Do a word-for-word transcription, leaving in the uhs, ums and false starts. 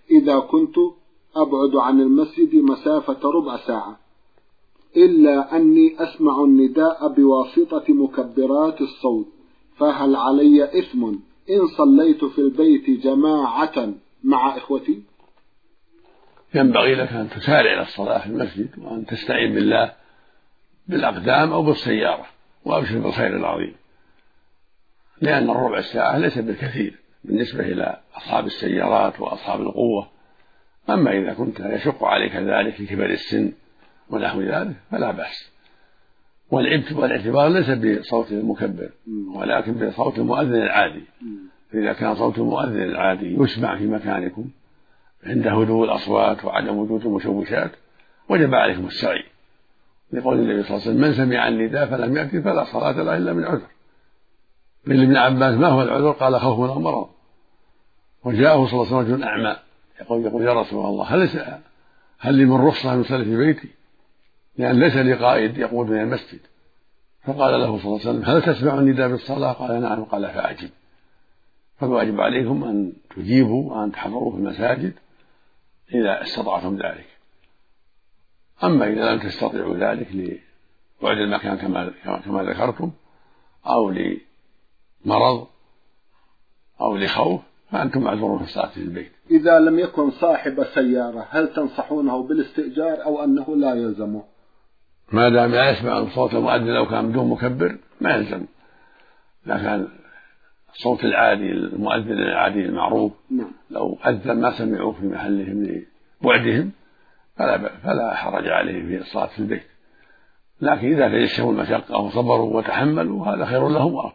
إذا كنت أبعد عن المسجد مسافة ربع ساعة إلا أني أسمع النداء بواسطة مكبرات الصوت، فهل علي إثم إن صليت في البيت جماعة مع إخوتي؟ ينبغي لك أن تسارع إلى الصلاة في المسجد، وأن تستعين بالله بالأقدام أو بالسيارة، وأبشر بالخير العظيم، لأن الربع ساعة ليس بالكثير بالنسبة إلى أصحاب السيارات وأصحاب القوة. أما إذا كنت يشق عليك ذلك لكبر السن ونحو ذلك فلا بأس. والاعتبار ليس بصوت المكبر ولكن بصوت المؤذن العادي، فإذا كان صوت المؤذن العادي يسمع في مكانكم عند هدوء الأصوات وعدم وجود المشوشات وجب عليكم السعي، لقول النبي صلى الله عليه وسلم: من سمع النداء فلم يأتي فلا صلاة له إلا من عذر. من ابن عباس: ما هو العذر؟ قال: خوف أو مرض. وجاءه صلى الله عليه وسلم رجل أعمى يقول, يقول: يا رسول الله، هل, هل لي من رخصة أن أصلي في بيتي؟ لأن ليس لي قائد يقود من المسجد. فقال له صلى الله عليه وسلم: هل تسمع النداء بالصلاة؟ قال: نعم. قال: فأجب. فالواجب عليكم أن تجيبوا وأن تحضروا في المساجد إذا استطعتم ذلك. أما إذا لم تستطيعوا ذلك لبعد المكان كما, كما ذكرتم، أو لمرض أو لخوف، فأنتم معذورون في الصلاة في البيت. إذا لم يكن صاحب سيارة هل تنصحونه بالاستئجار أو أنه لا يلزمه؟ ما دام لا يسمع صوت المؤذن لو كان بدون مكبر ما يلزم، لكن الصوت العادي المؤذن العادي المعروف نعم. لو أذن ما سمعوا في محلهم لبعدهم فلا, فلا حرج عليهم في الصلاة في البيت، لكن إذا تيسروا المشقة وصبروا وتحملوا هذا خير لهم.